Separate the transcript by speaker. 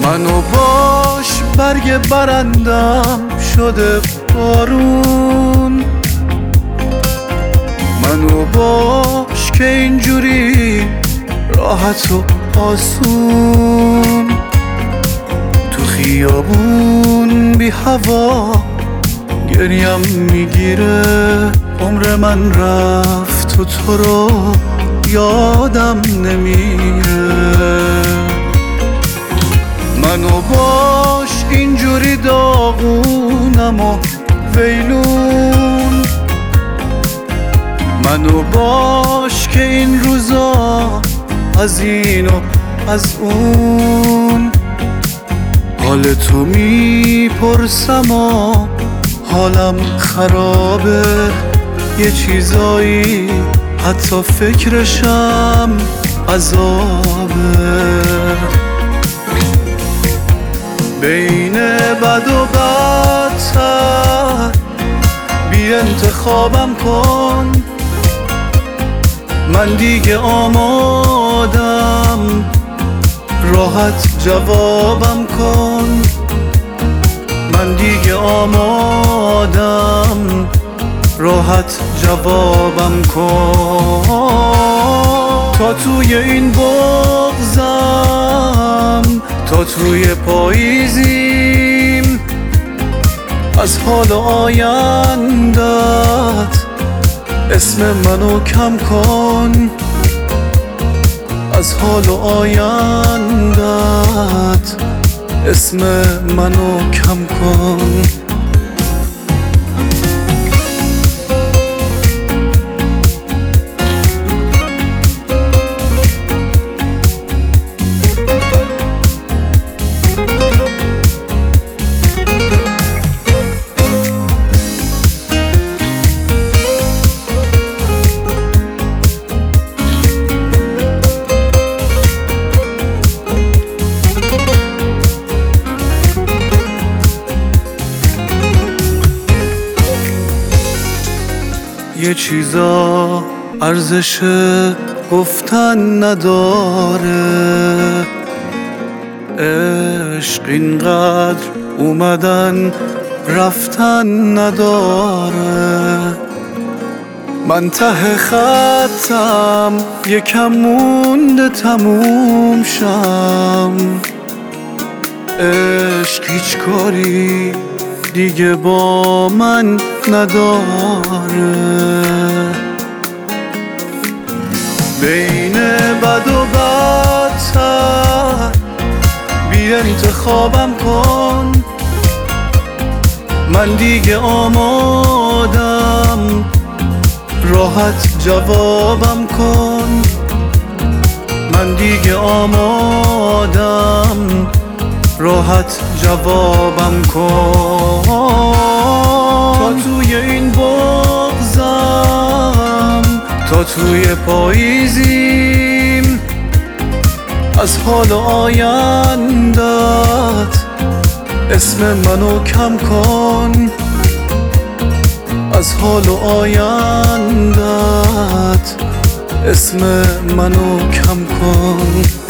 Speaker 1: منو باش برگ برندم شده بارون، منو باش که اینجوری راحت و آسون تو خیابون بی هوا گریم میگیره. عمر من رفت و تو رو یادم نمیره. منو باش اینجوری داغونم و ویلون، منو باش که این روزا از این و از اون حال تو میپرسم و حالم خرابه. یه چیزایی حتی فکرشم عذابه. بین بد و بدتر بی انتخابم کن، من دیگه آمادم راحت جوابم کن. من دیگه آمادم راحت جوابم کن. تا توی این بغضم، تا توی پاییزیم، از حال آیندت اسم منو کم کن. از حال آیندت اسم منو کم کن. یه چیزا ارزش گفتن نداره، عشق اینقدر اومدن رفتن نداره. من ته خطم یکم مونده تموم شم، عشق هیچ کاری دیگه با من نداره. بین بد و بدتر بی انتخابم کن، من دیگه آمادم راحت جوابم کن. من دیگه آمادم راحت جوابم کن. تا توی این بغضم، تا توی پاییزیم، از حال آیندت اسم منو کم کن. از حال آیندت اسم منو کم کن.